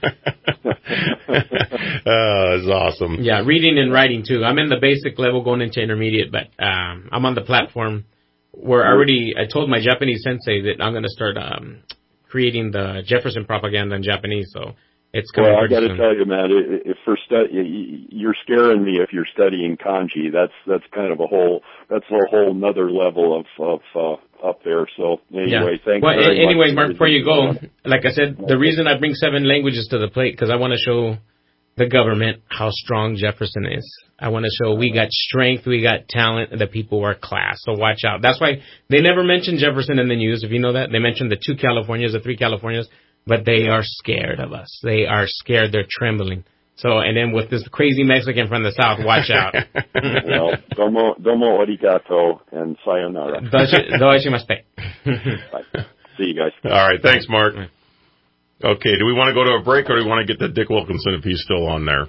Oh, that's awesome. Yeah, reading and writing too. I'm in the basic level going into intermediate, but um, I'm on the platform where I already, I told my Japanese sensei that I'm going to start um, creating the Jefferson propaganda in Japanese, so it's coming well, I got to soon. tell you, man, if for stu- you're scaring me if you're studying kanji. That's that's kind of a whole that's a whole nother level of of uh, up there. So anyway, yeah. thanks. Well, very anyway, much Mark, before you go, like I said, the reason I bring seven languages to the plate because I want to show the government how strong Jefferson is. I want to show we got strength, we got talent, the people are class. So watch out. That's why they never mention Jefferson in the news. If you know that, they mentioned the two Californias, the three Californias. But they are scared of us. They are scared. They're trembling. So, and then with this crazy Mexican from the south, watch out. Well, domo, domo arigato and sayonara. Doishimashite. Bye. See you guys. All right. Thanks, Mark. Okay. Do we want to go to a break or do we want to get the Dick Wilkinson if he's still on there?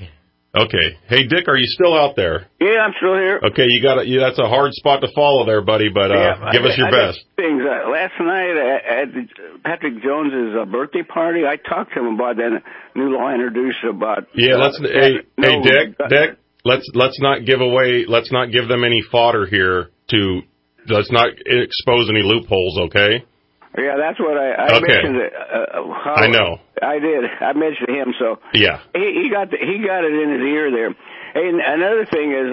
Okay. Hey, Dick, are you still out there? Yeah, I'm still here. Okay, you got you, that's a hard spot to follow there, buddy, but uh, yeah, give I, us your I best. Things. Uh, last night at the, Patrick Jones's uh, birthday party, I talked to him about that new law introduced about. Yeah, uh, let's. that, hey, no, hey, Dick, uh, Dick, let's let's not give away. Let's not give them any fodder here. To let's not expose any loopholes. Okay. Yeah, that's what I, I okay. mentioned. It, uh, how, I know. I did. I mentioned him, so yeah, he, he got the, he got it in his ear there. Hey, another thing is,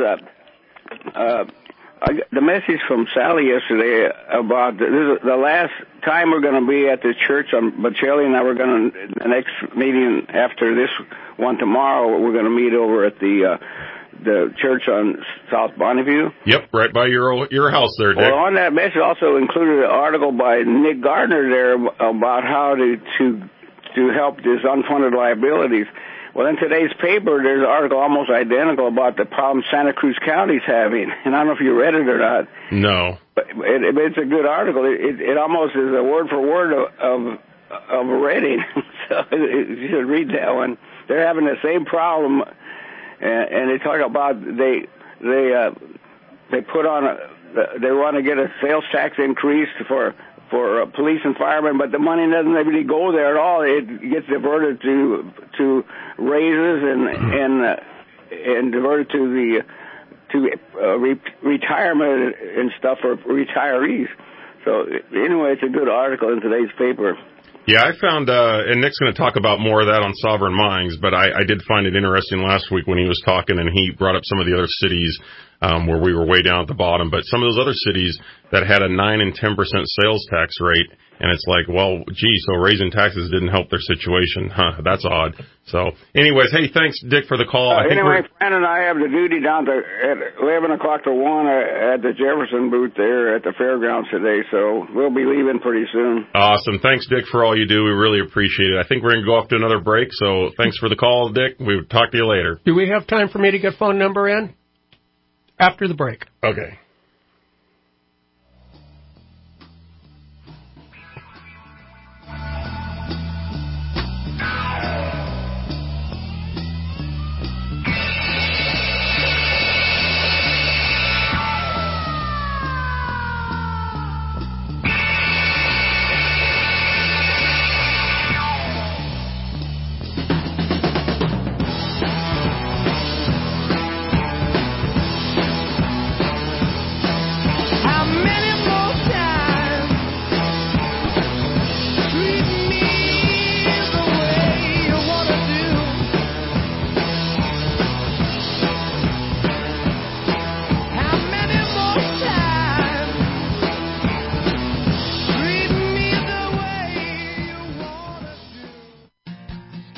uh, uh, I, the message from Sally yesterday about this is the last time we're going to be at the church on Bocelli and I we're going to, the next meeting after this one tomorrow, we're going to meet over at the, uh, the church on South Bonneview. Yep, right by your your house there, Dick. Well, on that message also included an article by Nick Gardner there about how to, to, to help these unfunded liabilities. Well, in today's paper, there's an article almost identical about the problem Santa Cruz County's having, and I don't know if you read it or not. No. But it, it, it's a good article. It, it, it almost is a word for word of of, of Redding, so it, you should read that one. They're having the same problem, and, and they talk about they they uh, they put on a they want to get a sales tax increase for. for uh, police and firemen, but the money doesn't really go there at all. It gets diverted to to raises and and uh, and diverted to the to uh, re- retirement and stuff for retirees. So anyway, it's a good article in today's paper. Yeah, I found, uh, and Nick's going to talk about more of that on Sovereign Minds, but I, I did find it interesting last week when he was talking and he brought up some of the other cities um, where we were way down at the bottom, but some of those other cities that had a nine and ten percent sales tax rate, and it's like, well, gee, so raising taxes didn't help their situation. Huh, that's odd. So, anyways, hey, thanks, Dick, for the call. Uh, I think anyway, we're... Fran and I have the duty down to at eleven o'clock to one at the Jefferson booth there at the fairgrounds today, so we'll be leaving pretty soon. Awesome. Thanks, Dick, for all you do. We really appreciate it. I think we're going to go off to another break, so thanks for the call, Dick. We'll talk to you later. Do we have time for me to get phone number in? After the break. Okay.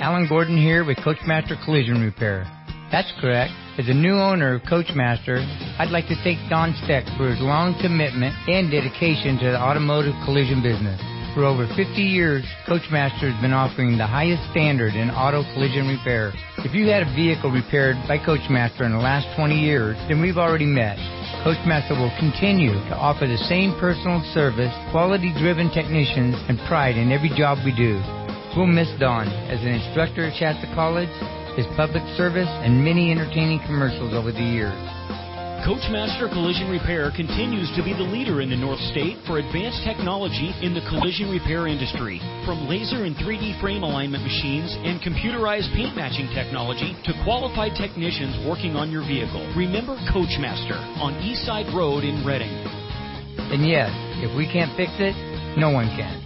Alan Gordon here with Coachmaster Collision Repair. That's correct. As a new owner of Coachmaster, I'd like to thank Don Steck for his long commitment and dedication to the automotive collision business. For over fifty years, Coachmaster has been offering the highest standard in auto collision repair. If you had a vehicle repaired by Coachmaster in the last twenty years, then we've already met. Coachmaster will continue to offer the same personal service, quality-driven technicians, and pride in every job we do. We'll miss Don as an instructor at Shasta College, his public service, and many entertaining commercials over the years. Coachmaster Collision Repair continues to be the leader in the North State for advanced technology in the collision repair industry. From laser and three D frame alignment machines and computerized paint matching technology to qualified technicians working on your vehicle. Remember Coachmaster on Eastside Road in Reading. And yes, if we can't fix it, no one can.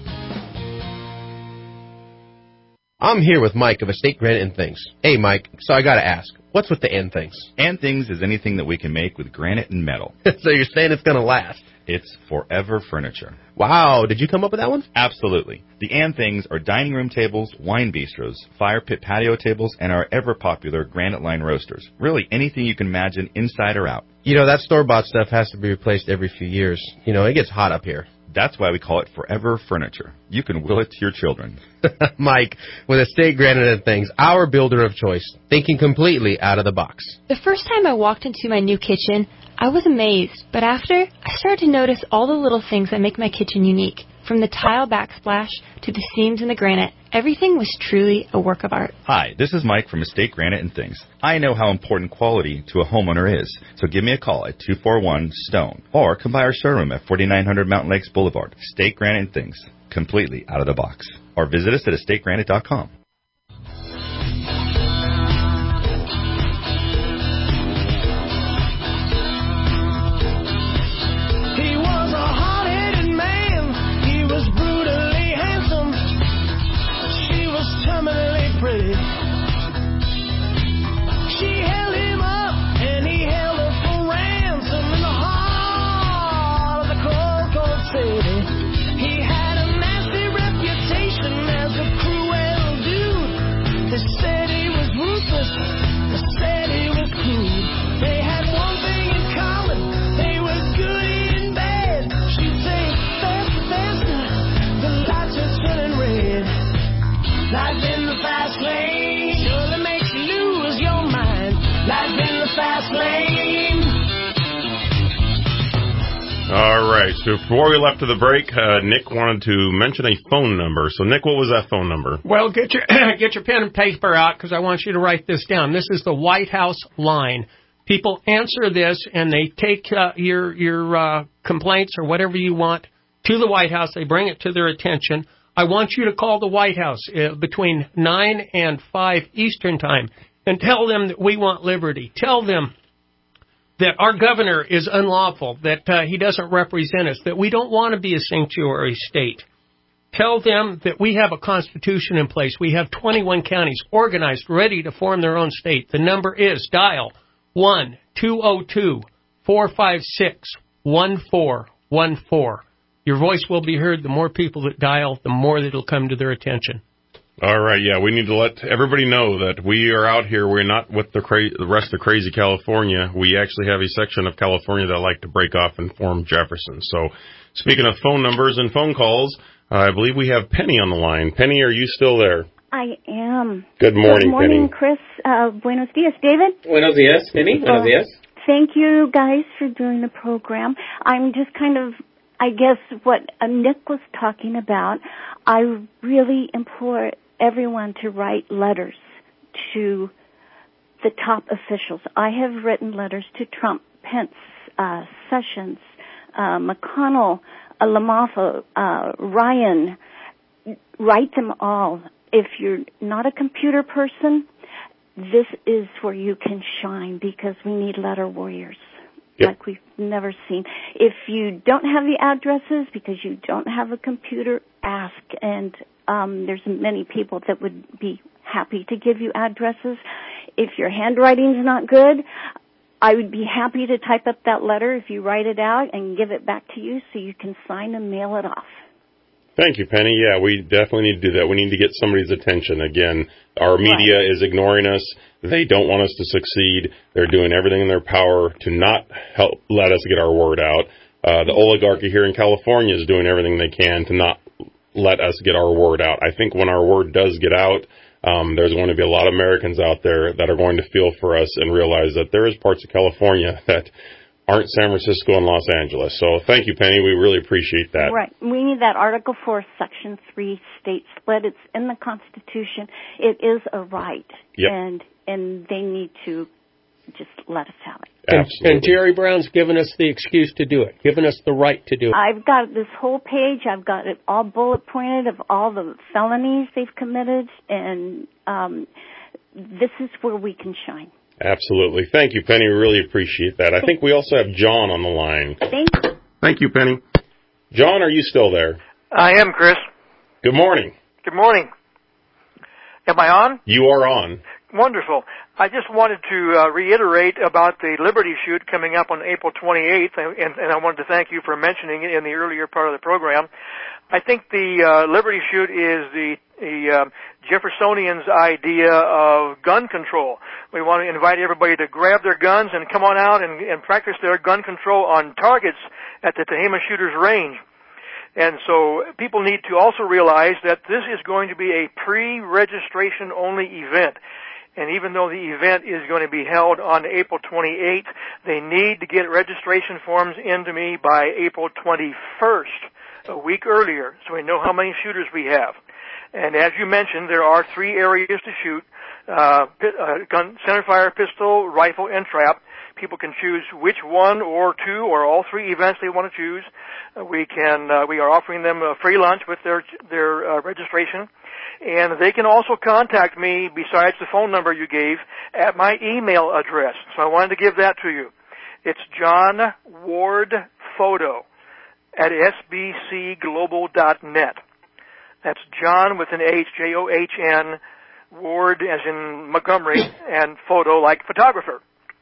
I'm here with Mike of Estate Granite and Things. Hey, Mike, so I gotta ask, what's with the and things? And things is anything that we can make with granite and metal. So you're saying it's gonna last? It's Forever Furniture. Wow, did you come up with that one? Absolutely. The and things are dining room tables, wine bistros, fire pit patio tables, and our ever-popular granite line roasters. Really anything you can imagine inside or out. You know, that store-bought stuff has to be replaced every few years. You know, it gets hot up here. That's why we call it Forever Furniture. You can will it to your children. Mike, with Estate Granite and Things, our builder of choice, thinking completely out of the box. The first time I walked into my new kitchen, I was amazed, but after, I started to notice all the little things that make my kitchen unique. From the tile backsplash to the seams in the granite, everything was truly a work of art. Hi, this is Mike from Estate Granite and Things. I know how important quality to a homeowner is, so give me a call at two four one STONE or come by our showroom at forty-nine hundred Mountain Lakes Boulevard. Estate Granite and Things, completely out of the box. Or visit us at estate granite dot com. All right, so before we left to the break, uh, Nick wanted to mention a phone number. So, Nick, what was that phone number? Well, get your get your pen and paper out because I want you to write this down. This is the White House line. People answer this, and they take uh, your, your uh, complaints or whatever you want to the White House. They bring it to their attention. I want you to call the White House uh, between nine and five Eastern Time and tell them that we want liberty. Tell them that our governor is unlawful, that uh, he doesn't represent us, that we don't want to be a sanctuary state. Tell them that we have a constitution in place. We have twenty-one counties organized, ready to form their own state. The number is dial one two zero two, four five six, one four one four. Your voice will be heard. The more people that dial, the more that it'll come to their attention. All right, yeah, we need to let everybody know that we are out here. We're not with the, cra- the rest of crazy California. We actually have a section of California that like to break off and form Jefferson. So, speaking of phone numbers and phone calls, uh, I believe we have Penny on the line. Penny, are you still there? I am. Good morning, Good morning, Penny. Chris. Uh, buenos dias, David. Buenos dias, Penny. Buenos Uh, dias. Thank you, guys, for doing the program. I'm just kind of, I guess, what uh, Nick was talking about. I really implore everyone to write letters to the top officials. I have written letters to Trump, Pence, uh, Sessions, uh, McConnell, uh, LaMoffa, uh, Ryan. Write them all. If you're not a computer person, this is where you can shine because we need letter warriors. Yep. Like we've never seen. If you don't have the addresses because you don't have a computer, ask. And um, there's many people that would be happy to give you addresses. If your handwriting's not good, I would be happy to type up that letter if you write it out and give it back to you so you can sign and mail it off. Thank you, Penny. Yeah, we definitely need to do that. We need to get somebody's attention. Again, our media right. is ignoring us. They don't want us to succeed. They're doing everything in their power to not help let us get our word out. Uh, the oligarchy here in California is doing everything they can to not let us get our word out. I think when our word does get out, um, there's going to be a lot of Americans out there that are going to feel for us and realize that there is parts of California that aren't San Francisco and Los Angeles. So thank you, Penny. We really appreciate that. Right. We need that Article four, Section three state split. It's in the Constitution. It is a right. Yep. And and they need to just let us have it. And, and Jerry Brown's given us the excuse to do it, given us the right to do it. I've got this whole page. I've got it all bullet pointed of all the felonies they've committed, and um, this is where we can shine. Absolutely. Thank you, Penny. We really appreciate that. I think we also have John on the line. Thank you. Thank you, Penny. John, are you still there? I am, Chris. Good morning. Good morning. Am I on? You are on. Wonderful. I just wanted to uh, reiterate about the Liberty Shoot coming up on April twenty-eighth, and, and I wanted to thank you for mentioning it in the earlier part of the program. I think the uh, Liberty Shoot is the, the uh, Jeffersonians' idea of gun control. We want to invite everybody to grab their guns and come on out and, and practice their gun control on targets at the Tehama Shooters Range. And so people need to also realize that this is going to be a pre-registration only event. And even though the event is going to be held on April twenty-eighth, they need to get registration forms into me by April twenty-first, a week earlier, so we know how many shooters we have. And as you mentioned, there are three areas to shoot, uh, uh, gun, centerfire, pistol, rifle, and trap. People can choose which one or two or all three events they want to choose. Uh, we can, uh, we are offering them a free lunch with their, their uh, registration. And they can also contact me, besides the phone number you gave, at my email address. So I wanted to give that to you. It's John Ward Photo at S B C global dot net. That's John with an H, J O H N, Ward as in Montgomery, and photo like photographer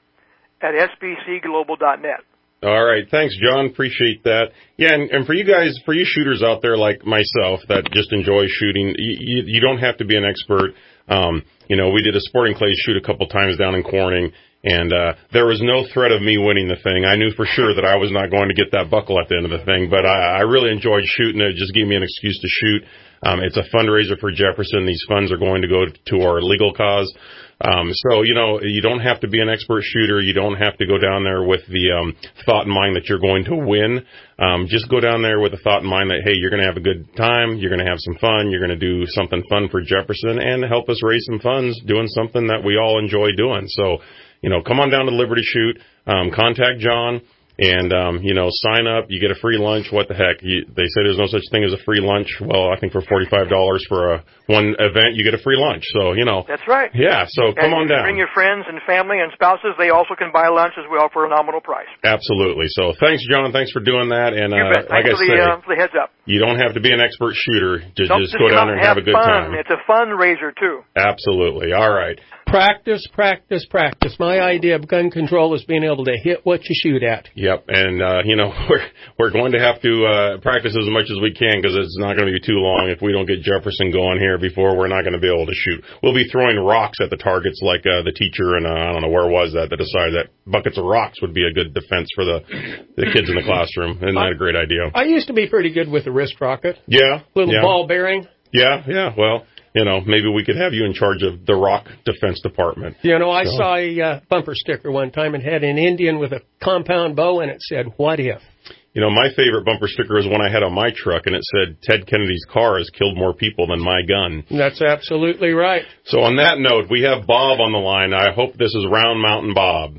at S B C global dot net. All right. Thanks, John. Appreciate that. Yeah, and, and for you guys, for you shooters out there like myself that just enjoy shooting, you, you, you don't have to be an expert. Um, you know, we did a sporting clays shoot a couple times down in Corning, and uh, there was no threat of me winning the thing. I knew for sure that I was not going to get that buckle at the end of the thing, but I, I really enjoyed shooting it. It just gave me an excuse to shoot. Um, it's a fundraiser for Jefferson. These funds are going to go to our legal cause. Um, so, you know, you don't have to be an expert shooter. You don't have to go down there with the um, thought in mind that you're going to win. Um, just go down there with the thought in mind that, hey, you're going to have a good time. You're going to have some fun. You're going to do something fun for Jefferson and help us raise some funds doing something that we all enjoy doing. So, you know, come on down to Liberty Shoot. Um, contact John. And, um, you know, sign up, you get a free lunch, what the heck. You, they say there's no such thing as a free lunch. Well, I think for forty-five dollars for a one event, you get a free lunch. So, you know. That's right. Yeah, so come and on down. Bring your friends and family and spouses. They also can buy lunch as well for a nominal price. Absolutely. So thanks, John. Thanks for doing that. And, you uh, bet. like Thanks I for the, say, uh, for the heads up. You don't have to be an expert shooter. Just, Don't just just go down there and have, have a good fun. time. It's a fundraiser, too. Absolutely. All right. Practice, practice, practice. My idea of gun control is being able to hit what you shoot at. Yep, and, uh, you know, we're we're going to have to uh, practice as much as we can because it's not going to be too long. If we don't get Jefferson going here before, we're not going to be able to shoot. We'll be throwing rocks at the targets like uh, the teacher, and uh, I don't know, where was that, that decided that buckets of rocks would be a good defense for the, the kids in the classroom. Isn't that a great idea? I used to be pretty good with the wrist rocket. Yeah. Little yeah. ball bearing. Yeah, yeah, well... You know, maybe we could have you in charge of the Rock Defense Department. You know, I so. saw a uh, bumper sticker one time and had an Indian with a compound bow, and it said, "What if?" You know, my favorite bumper sticker is one I had on my truck, and it said, "Ted Kennedy's car has killed more people than my gun." That's absolutely right. So on that note, we have Bob on the line. I hope this is Round Mountain Bob.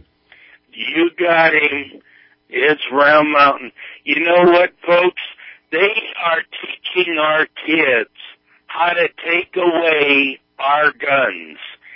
You got him. It's Round Mountain. You know what, folks? They are teaching our kids how to take away our guns.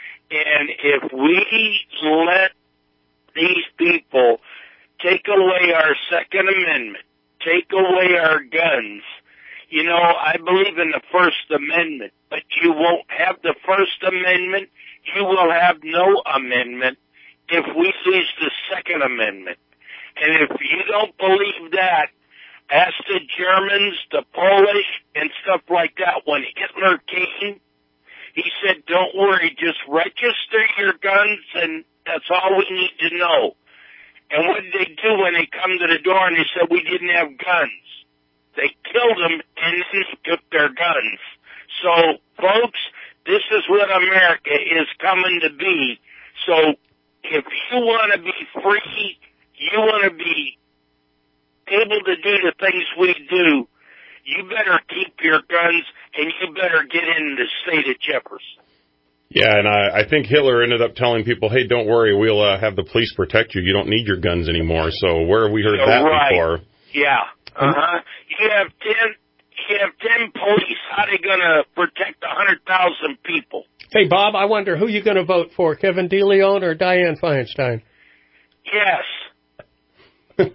And if we let these people take away our Second Amendment, take away our guns, you know, I believe in the First Amendment, but you won't have the First Amendment, you will have no amendment if we lose the Second Amendment. And if you don't believe that, Ask the Germans, the Polish, and stuff like that. When Hitler came, he said, don't worry, just register your guns, and that's all we need to know. And what did they do when they come to the door and they said we didn't have guns? They killed them and then took their guns. So, folks, this is what America is coming to be. So, if you want to be free, you want to be able to do the things we do, you better keep your guns and you better get in the state of Jefferson. Yeah, and I, I think Hitler ended up telling people, hey, don't worry, we'll uh, have the police protect you. You don't need your guns anymore. So where have we heard that right. before? Yeah. Uh-huh. You have ten, you have ten police. How are they going to protect one hundred thousand people? Hey, Bob, I wonder who you're going to vote for, Kevin DeLeon or Dianne Feinstein? Yes. All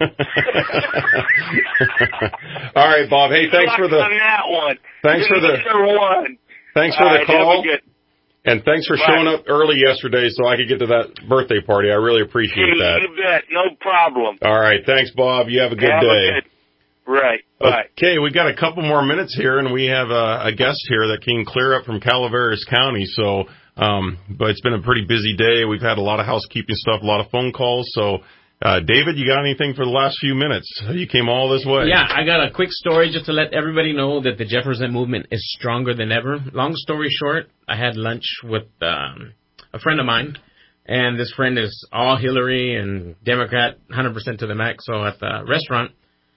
right, Bob. Hey, thanks for the on that one. Thanks for the one. Thanks for All the right, call. good. And thanks for Bye. showing up early yesterday so I could get to that birthday party. I really appreciate you, that. You bet. No problem. All right. Thanks, Bob. You have a good have day. A good, right. Bye. Okay, we've got a couple more minutes here, and we have a, a guest here that came clear up from Calaveras County. So, um, but it's been a pretty busy day. We've had a lot of housekeeping stuff, a lot of phone calls. So, uh, David, you got anything for the last few minutes? You came all this way. Yeah, I got a quick story just to let everybody know that the Jefferson movement is stronger than ever. Long story short, I had lunch with um, a friend of mine, and this friend is all Hillary and Democrat, one hundred percent to the max. So at the restaurant,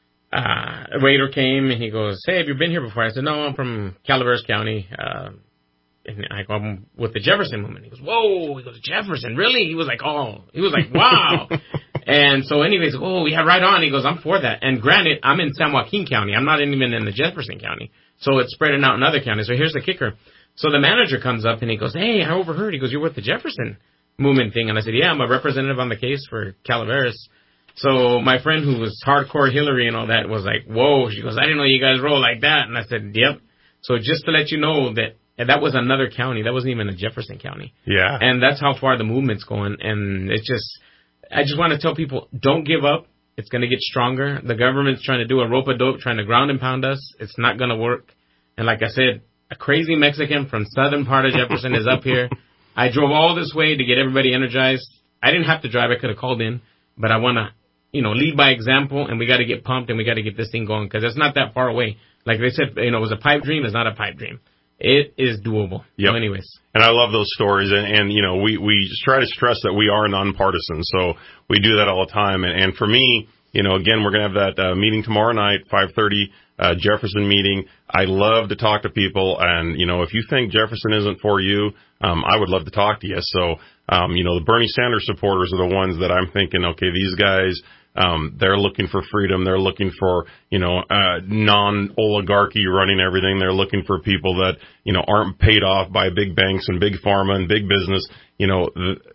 uh, a waiter came, and he goes, hey, have you been here before? I said, no, I'm from Calaveras County. Uh, and I go, I'm with the Jefferson movement. He goes, whoa. He goes, Jefferson, really? He was like, oh. He was like, wow. And so anyways, oh, yeah, right on. He goes, I'm for that. And granted, I'm in San Joaquin County. I'm not even in the Jefferson County. So it's spreading out in other counties. So here's the kicker. So the manager comes up and he goes, hey, I overheard. He goes, you're with the Jefferson movement thing. And I said, yeah, I'm a representative on the case for Calaveras. So my friend who was hardcore Hillary and all that was like, whoa. She goes, I didn't know you guys roll like that. And I said, yep. So just to let you know that and that was another county. That wasn't even a Jefferson County. Yeah. And that's how far the movement's going. And it's just, I just want to tell people, don't give up. It's going to get stronger. The government's trying to do a rope-a-dope, trying to ground and pound us. It's not going to work. And like I said, a crazy Mexican from southern part of Jefferson is up here. I drove all this way to get everybody energized. I didn't have to drive. I could have called in. But I want to, you know, lead by example, and we got to get pumped, and we got to get this thing going because it's not that far away. Like they said, you know, it was a pipe dream. It's not a pipe dream. It is doable. Yep. So anyways. And I love those stories. And, and, you know, we, we just try to stress that we are nonpartisan. So we do that all the time. And, and for me, you know, again, we're going to have that uh, meeting tomorrow night, five thirty, uh, Jefferson meeting. I love to talk to people. And, you know, if you think Jefferson isn't for you, um, I would love to talk to you. So, um, you know, the Bernie Sanders supporters are the ones that I'm thinking, okay, these guys, Um, they're looking for freedom. They're looking for, you know, uh, non-oligarchy running everything. They're looking for people that, you know, aren't paid off by big banks and big pharma and big business. You know,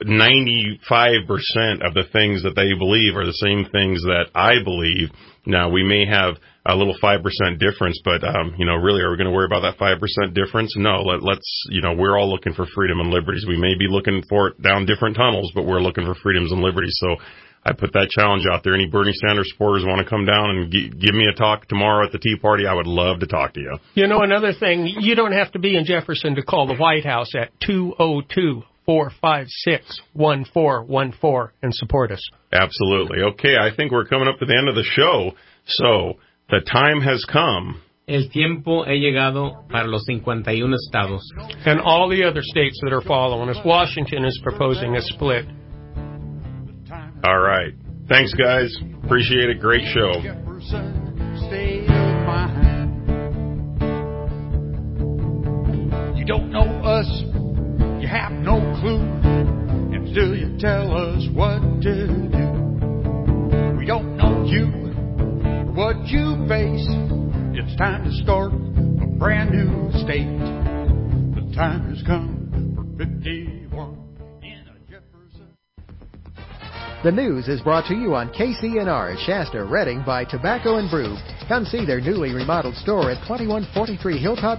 ninety-five percent of the things that they believe are the same things that I believe. Now, we may have a little five percent difference, but, um, you know, really, are we going to worry about that five percent difference? No, let, let's, you know, we're all looking for freedom and liberties. We may be looking for it down different tunnels, but we're looking for freedoms and liberties. So, I put that challenge out there. Any Bernie Sanders supporters want to come down and g- give me a talk tomorrow at the Tea Party, I would love to talk to you. You know, another thing, you don't have to be in Jefferson to call the White House at two oh two, four five six, one four one four and support us. Absolutely. Okay, I think we're coming up to the end of the show. So, the time has come. El tiempo ha llegado para los cincuenta y uno estados. And all the other states that are following us. Washington is proposing a split. All right. Thanks, guys. Appreciate it. Great show. You don't know us. You have no clue. And still you tell us what to do. We don't know you, what you face. It's time to start a brand new state. The time has come for fifty-one. The news is brought to you on K C N R Shasta, Redding by Tobacco and Brew. Come see their newly remodeled store at twenty-one forty-three Hilltop